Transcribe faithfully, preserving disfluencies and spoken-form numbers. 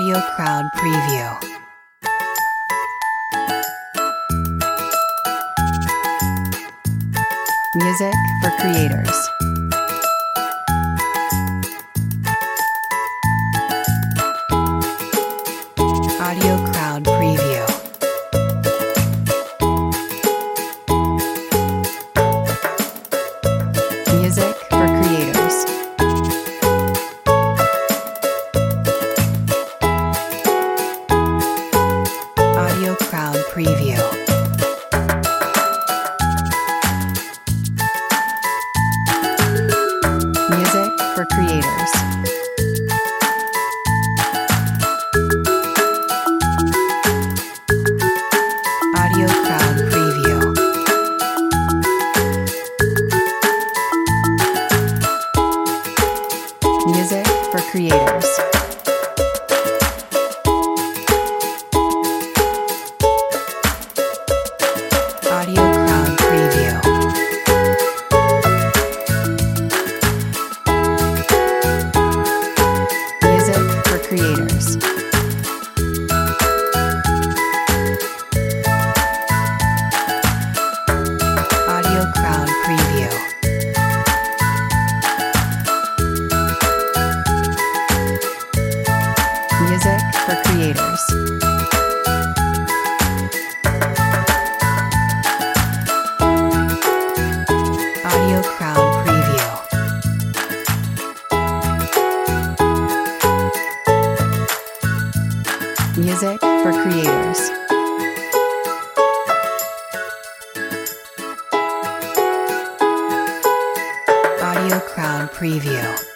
Audio Crowd Preview. Music for creators. Audio Crowd Preview. Music for creators. Audio Crowd Preview. Music for creators. Audio Crowd Preview. Music for creators. Audio Crowd Preview. Music for creators. Audio Crowd Preview. Music for creators. Audio Crowd Preview. Music for creators. Audio Crowd Preview.